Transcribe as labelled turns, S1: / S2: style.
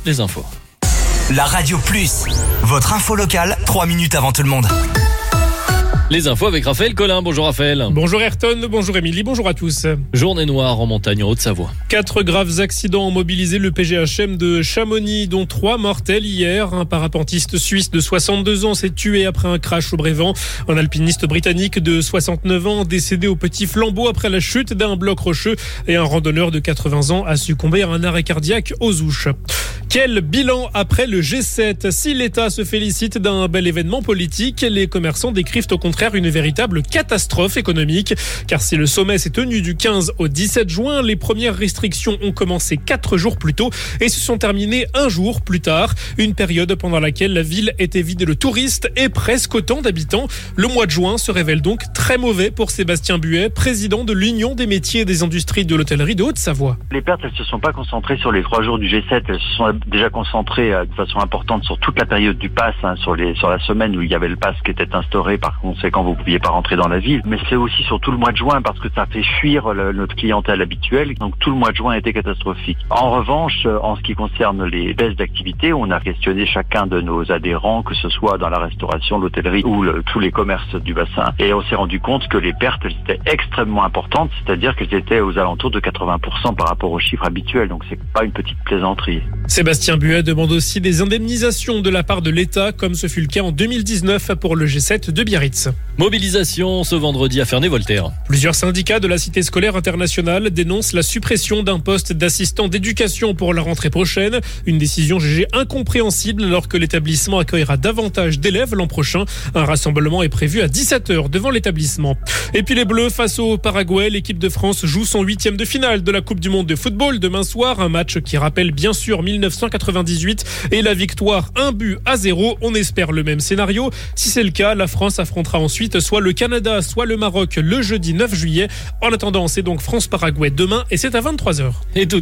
S1: les infos.
S2: La Radio Plus, votre info locale, 3 minutes avant tout le monde.
S1: Les infos avec Raphaël Collin. Bonjour Raphaël.
S3: Bonjour Ayrton, bonjour Émilie, bonjour à tous.
S1: Journée noire en montagne en Haute-Savoie.
S3: 4 graves accidents ont mobilisé le PGHM de Chamonix, dont 3 mortels hier. Un parapentiste suisse de 62 ans s'est tué après un crash au Brévent. Un alpiniste britannique de 69 ans décédé au Petit Flambeau après la chute d'un bloc rocheux. Et un randonneur de 80 ans a succombé à un arrêt cardiaque aux Ouches. Quel bilan après le G7 ? Si l'État se félicite d'un bel événement politique, les commerçants décrivent au contraire une véritable catastrophe économique. Car si le sommet s'est tenu du 15 au 17 juin, les premières restrictions ont commencé 4 jours plus tôt et se sont terminées 1 jour plus tard. Une période pendant laquelle la ville était vidée de touristes et presque autant d'habitants. Le mois de juin se révèle donc très mauvais pour Sébastien Buet, président de l'Union des métiers et des industries de l'hôtellerie de Haute-Savoie.
S4: Les pertes, elles se sont pas concentrées sur les 3 jours du G7, elles se sont déjà concentrées de façon importante sur toute la période du pass, sur la semaine où il y avait le pass qui était instauré. Par conséquent, vous pouviez pas rentrer dans la ville. Mais c'est aussi sur tout le mois de juin parce que ça fait fuir notre clientèle habituelle. Donc tout le mois de juin était catastrophique. En revanche, en ce qui concerne les baisses d'activité, on a questionné chacun de nos adhérents, que ce soit dans la restauration, l'hôtellerie ou tous les commerces du bassin. Et on s'est rendu compte que les pertes étaient extrêmement importantes, c'est-à-dire qu'elles étaient aux alentours de 80% par rapport aux chiffres habituels. Donc c'est pas une petite plaisanterie.
S3: Sébastien Buet demande aussi des indemnisations de la part de l'État, comme ce fut le cas en 2019 pour le G7 de Biarritz.
S1: Mobilisation ce vendredi à Ferney-Voltaire.
S3: Plusieurs syndicats de la Cité scolaire internationale dénoncent la suppression d'un poste d'assistant d'éducation pour la rentrée prochaine. Une décision jugée incompréhensible alors que l'établissement accueillera davantage d'élèves l'an prochain. Un rassemblement est prévu à 17h devant l'établissement. Et puis les Bleus face au Paraguay, l'équipe de France joue son 8e de finale de la Coupe du Monde de football demain soir. Un match qui rappelle bien sûr 1998 et la victoire 1-0. On espère le même scénario. Si c'est le cas, la France affrontera ensuite soit le Canada, soit le Maroc le jeudi 9 juillet. En attendant, c'est donc France-Paraguay demain et c'est à 23h.
S1: Et tout